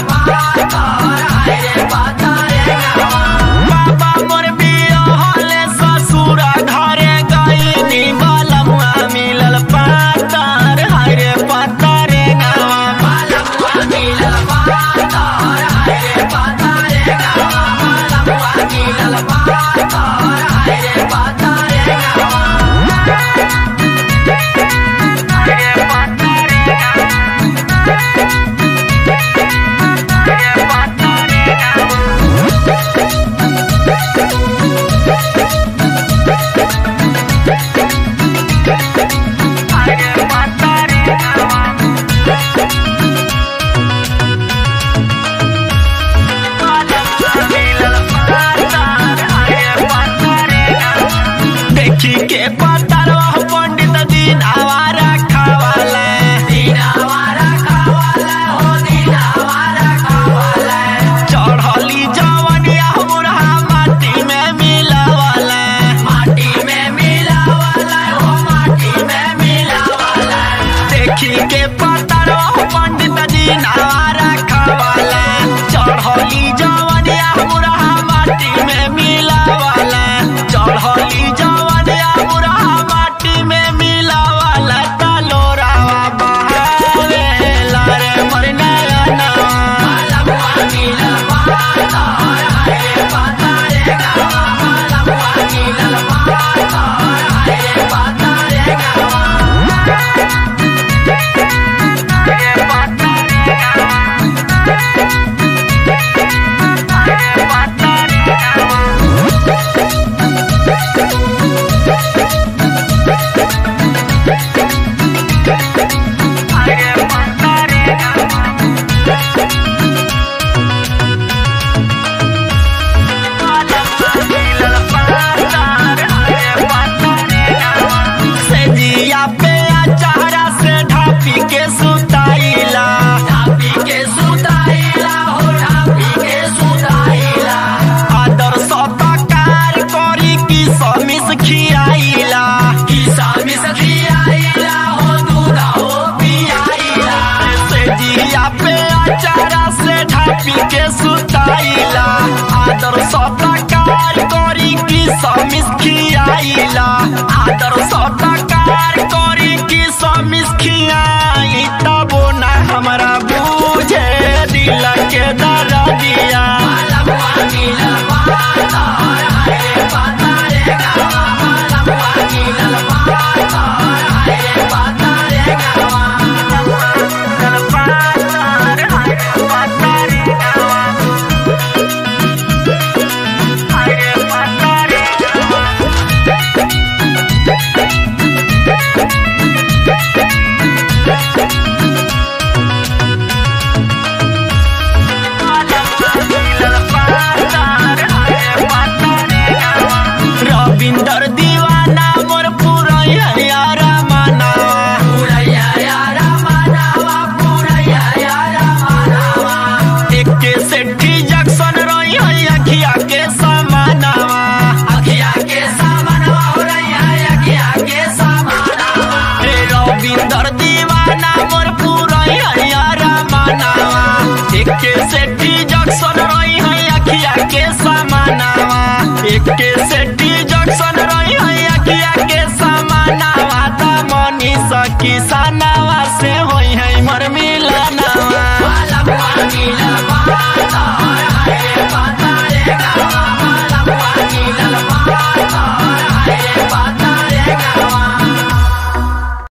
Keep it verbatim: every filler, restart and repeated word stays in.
बाबा मोर बियाहले ससुरा घरे गइनी बलमुआ मिलल पातर हाय रे पातर गावा बलमुआ मिलल पातर हाय रे पातर गावा बलमुआ मिलल पातर हाय रे पातर देखी के पतरवा पंडित दिन आवारा खावाले दिन आवारा खावाले हो दिन आवारा खावाले चढ़ली जवनिया मुरहा माटी में मिलावाले माटी में मिलावाले हो माटी में मिलावाले देखी के पतरवा पंडित दिन आवारा खावाले चढ़ली जवनिया मुरहा माटी में मिलावाले चढ़ली पी के सुताइला आदर सतकार करी की समिस खियाइला आदर सतकार करी की समिस खियाई तबो ना हमरा बूझे दिल के दर्दिया रविंदर दीवाना मोर पुरैया यारा मनावा पुरैया यारा मनावा पुरैया यारा मनावा एके सेठी जक्सन रही अखिया के समानावा अखिया के समानावा पुरैया अखिया के समानावा रविंदर दीवाना मोर पुरैया यारा मनावा एके सेठी जक्सन रही अखिया के समानावा एके सेठी जक्सन रही अखिया के समानावा त मनीषा किसानवा से होई है मर मिलनावा बलमुआ मिलल पातर हाय रे पातर गावा बलमुआ मिलल